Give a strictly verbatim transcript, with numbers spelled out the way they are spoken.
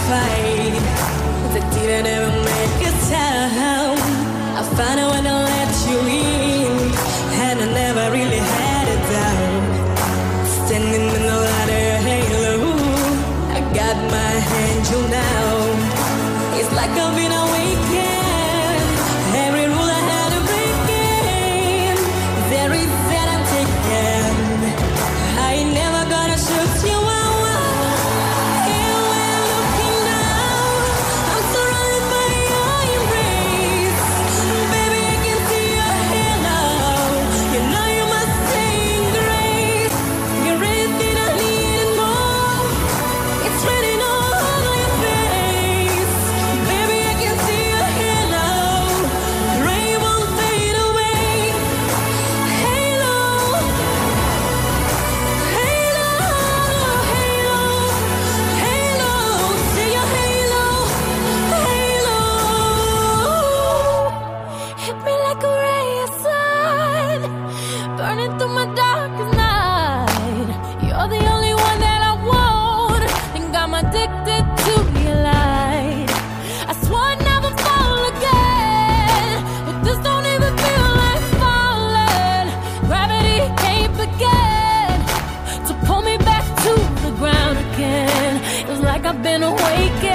fight that didn't ever make a sound. I found a way to let you in, and I never really had a doubt. Standing in the light of halo, I got my angel now. It's like I've been awakened. Every rule I had to break in, there is that I'm taken. I ain't never gonna shoot you out. I've been awakened.